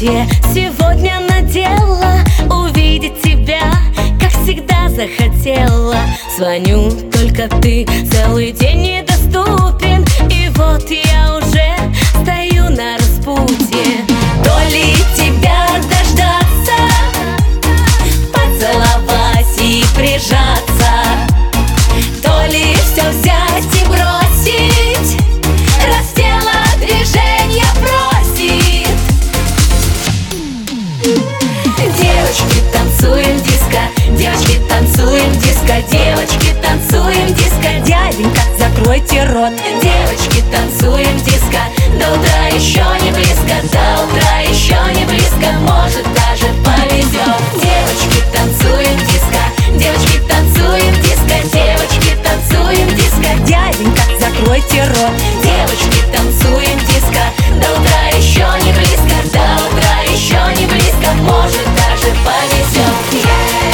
платье сегодня надела, увидеть тебя, как всегда, захотела. Звоню, только ты целый день недоступен, и вот я уже стою на распутье. То ли тебя дождаться, поцеловать и прижаться, то ли все взять и бросить, раз тело движения просит. Девочки, танцуем диско, девочки, танцуем диско, девочки, танцуем диско. Дяденька, закройте рот. Девочки, танцуем диско, до утра еще не близко, до утра еще не близко, может даже повезет. Девочки, танцуем диско, девочки, танцуем диско, девочки, танцуем диско. Дяденька, закройте рот. Девочки, танцуем диско, до утра еще не близко, до утра еще не близко, может даже повезет.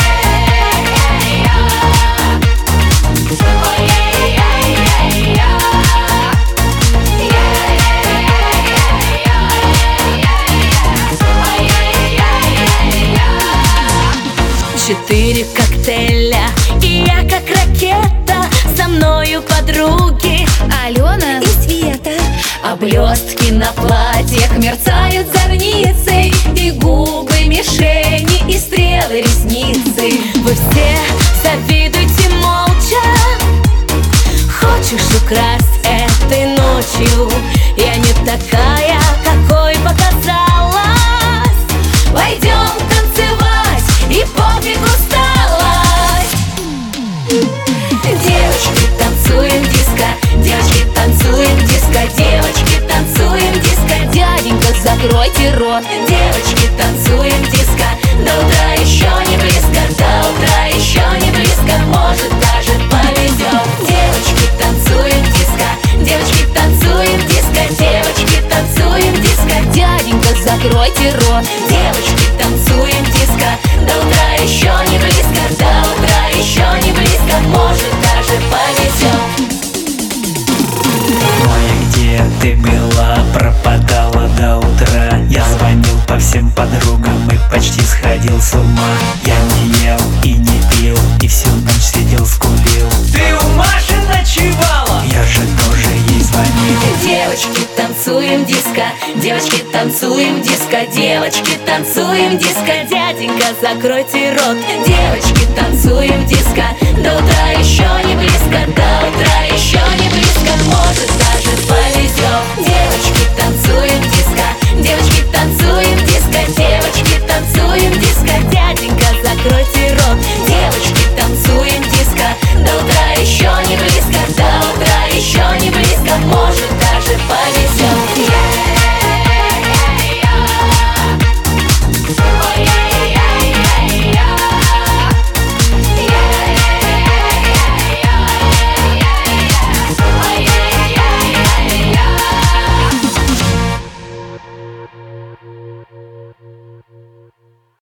Четыре коктейля, и я как ракета, со мною подруги Алена и Света. а блестки на платьях мерцают зорницей, и губы мишени, и стрелы ресницы. Вы все завидуете молча, хочешь украсть этой ночью. Я не такая, какой показалась. Пойдем танцевать, и пофиг усталость. Девочки, танцуем диско, девочки, танцуем диско, девочки, танцуем диско. Дяденька, закройте рот. Девочки, танцуем диско, до утра еще не близко, до утра еще не близко, может даже повезет. Девочки, танцуем диско, девочки, танцуем диско, девочки, танцуем диско. Дяденька, закройте рот. Девочки, танцуем диско, до утра еще не близко, до утра еще не близко, может даже повезет. Ой, где ты была, пропадала до утра? Я звонил по всем подругам и почти сходил с ума. Я не ел и не пил, и всю ночь сидел, скулил. Ты у Маши ночевала? Я же тоже ей звонил. Девочки, танцуем диско, девочки, танцуем диско, девочки, танцуем диско. Дяденька, закройте рот. Девочки,